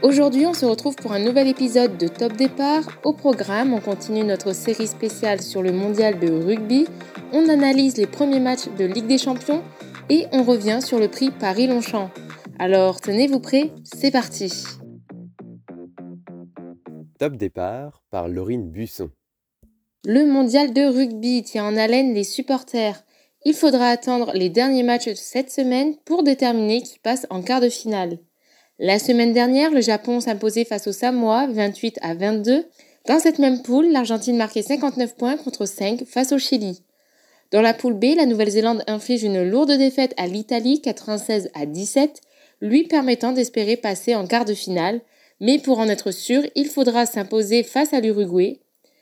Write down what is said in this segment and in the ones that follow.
Aujourd'hui, on se retrouve pour un nouvel épisode de Top Départ. Au programme, on continue notre série spéciale sur le mondial de rugby, on analyse les premiers matchs de Ligue des Champions et on revient sur le prix Paris-Longchamp. Alors, tenez-vous prêts, c'est parti. Top Départ par Laurine Busson. Le mondial de rugby tient en haleine les supporters. Il faudra attendre les derniers matchs de cette semaine pour déterminer qui passe en quart de finale. La semaine dernière, le Japon s'imposait face aux Samoa 28-22. Dans cette même poule, l'Argentine marquait 59 points contre 5 face au Chili. Dans la poule B, la Nouvelle-Zélande inflige une lourde défaite à l'Italie 96-17, lui permettant d'espérer passer en quart de finale. Mais pour en être sûr, il faudra s'imposer face à l'Uruguay.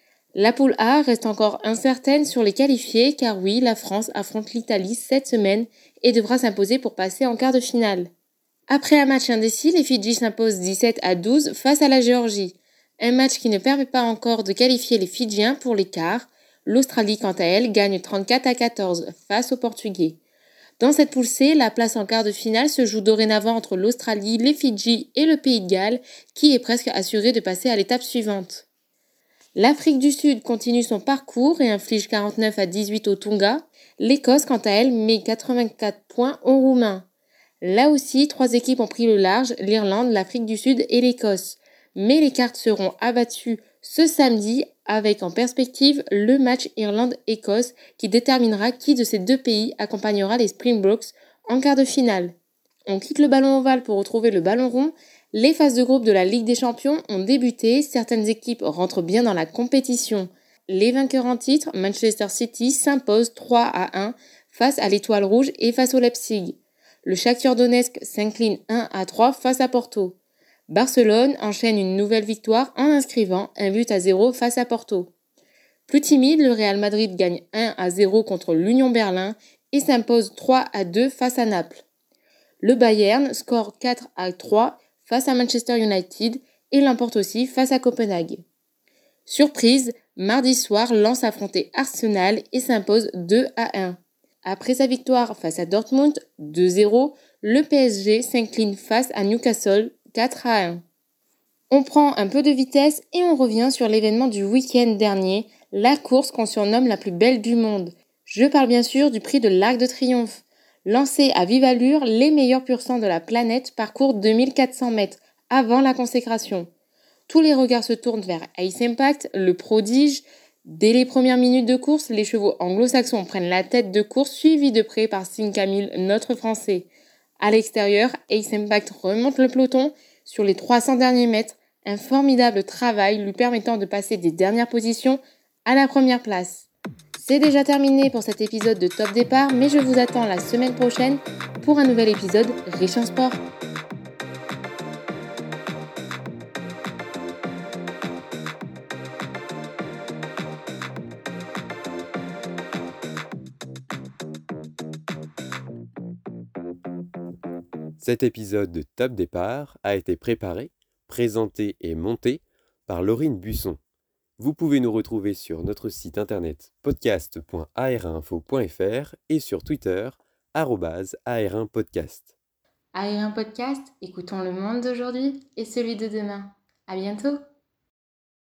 La poule A reste encore incertaine sur les qualifiés car oui, la France affronte l'Italie cette semaine et devra s'imposer pour passer en quart de finale. Après un match indécis, les Fidji s'imposent 17-12 face à la Géorgie. Un match qui ne permet pas encore de qualifier les Fidjiens pour les quarts. L'Australie, quant à elle, gagne 34-14 face aux Portugais. Dans cette poule C, la place en quart de finale se joue dorénavant entre l'Australie, les Fidji et le Pays de Galles, qui est presque assuré de passer à l'étape suivante. L'Afrique du Sud continue son parcours et inflige 49-18 au Tonga. L'Écosse, quant à elle, met 84 points aux Roumains. Là aussi, 3 équipes ont pris le large, l'Irlande, l'Afrique du Sud et l'Écosse. Mais les cartes seront abattues ce samedi avec en perspective le match Irlande-Écosse qui déterminera qui de ces deux pays accompagnera les Springboks en quart de finale. On quitte le ballon ovale pour retrouver le ballon rond. Les phases de groupe de la Ligue des Champions ont débuté, certaines équipes rentrent bien dans la compétition. Les vainqueurs en titre, Manchester City, s'imposent 3-1 face à l'Étoile Rouge et face au Leipzig. Le Shakhtar Donetsk s'incline 1-3 face à Porto. Barcelone enchaîne une nouvelle victoire en inscrivant un but à 0 face à Porto. Plus timide, le Real Madrid gagne 1-0 contre l'Union Berlin et s'impose 3-2 face à Naples. Le Bayern score 4-3 face à Manchester United et l'emporte aussi face à Copenhague. Surprise, mardi soir, Lens affrontait Arsenal et s'impose 2-1. Après sa victoire face à Dortmund 2-0, le PSG s'incline face à Newcastle 4-1. On prend un peu de vitesse et on revient sur l'événement du week-end dernier, la course qu'on surnomme la plus belle du monde. Je parle bien sûr du prix de l'Arc de Triomphe. Lancé à vive allure, les meilleurs pur sang de la planète parcourent 2400 mètres avant la consécration. Tous les regards se tournent vers Ace Impact, le prodige. Dès les premières minutes de course, les chevaux anglo-saxons prennent la tête de course, suivis de près par Sing Camille, notre français. À l'extérieur, Ace Impact remonte le peloton. Sur les 300 derniers mètres, un formidable travail lui permettant de passer des dernières positions à la première place. C'est déjà terminé pour cet épisode de Top Départ, mais je vous attends la semaine prochaine pour un nouvel épisode riche en sport. Cet épisode de Top Départ a été préparé, présenté et monté par Laurine Busson. Vous pouvez nous retrouver sur notre site internet podcast.ar1info.fr et sur Twitter @ar1podcast. AR1 Podcast, écoutons le monde d'aujourd'hui et celui de demain. À bientôt!